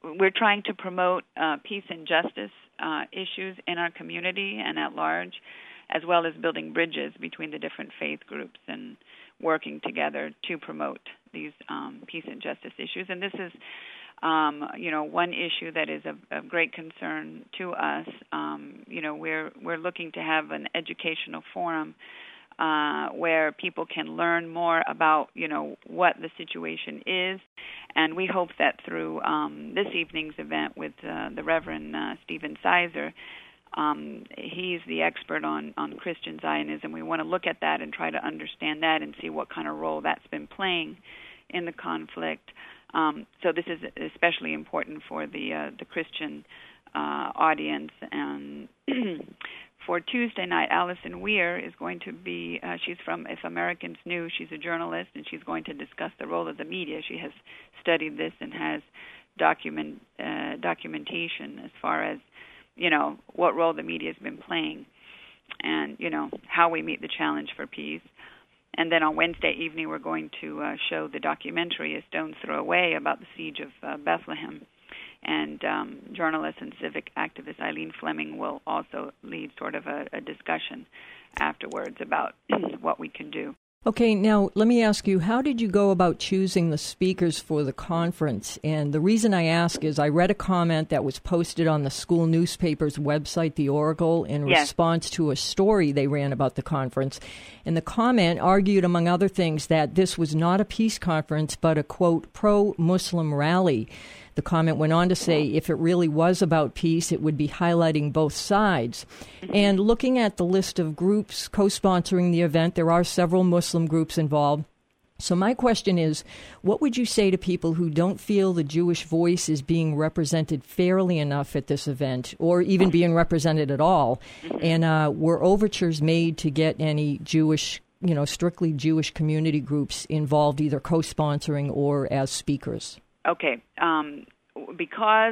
we're trying to promote peace and justice issues in our community and at large, as well as building bridges between the different faith groups and working together to promote these peace and justice issues. And this is, one issue that is of great concern to us. We're looking to have an educational forum where people can learn more about, what the situation is. And we hope that through this evening's event with the Reverend Stephen Sizer, he's the expert on Christian Zionism. We want to look at that and try to understand that and see what kind of role that's been playing in the conflict. So this is especially important for the Christian audience. And for Tuesday night, Allison Weir is going to be, she's from If Americans Knew. She's a journalist, and she's going to discuss the role of the media. She has studied this and has documentation as far as, what role the media has been playing and, how we meet the challenge for peace. And then on Wednesday evening, we're going to show the documentary A Stone's Throw Away about the siege of Bethlehem. And journalist and civic activist Eileen Fleming will also lead sort of a discussion afterwards about what we can do. Okay, now let me ask you, how did you go about choosing the speakers for the conference? And the reason I ask is I read a comment that was posted on the school newspaper's website, The Oracle, in response to a story they ran about the conference. And the comment argued, among other things, that this was not a peace conference, but a, quote, pro-Muslim rally. The comment went on to say if it really was about peace, it would be highlighting both sides. And looking at the list of groups co-sponsoring the event, there are several Muslim groups involved. So my question is, what would you say to people who don't feel the Jewish voice is being represented fairly enough at this event, or even being represented at all? And were overtures made to get any Jewish, strictly Jewish community groups involved, either co-sponsoring or as speakers? Okay, because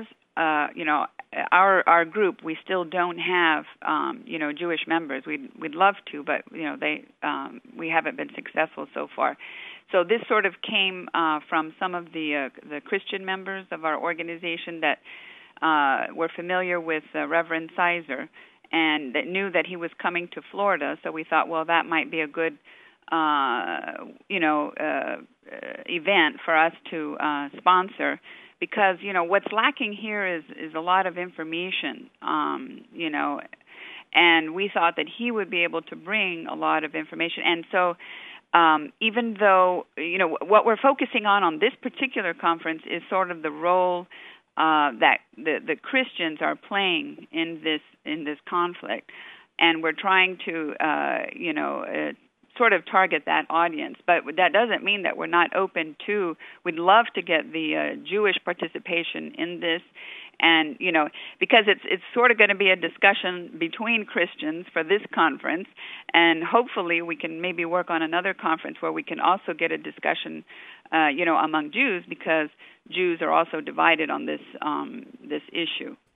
our group, we still don't have Jewish members. We'd love to, but we haven't been successful so far. So this sort of came from some of the Christian members of our organization that were familiar with Reverend Sizer and that knew that he was coming to Florida. So we thought, well, that might be a good event for us to sponsor, because what's lacking here is a lot of information, and we thought that he would be able to bring a lot of information. And so even though what we're focusing on this particular conference is sort of the role that the Christians are playing in this conflict, and we're trying to sort of target that audience. But that doesn't mean that we're not open to, we'd love to get the Jewish participation in this. And, because it's sort of going to be a discussion between Christians for this conference, and hopefully we can maybe work on another conference where we can also get a discussion, among Jews, because Jews are also divided on this issue.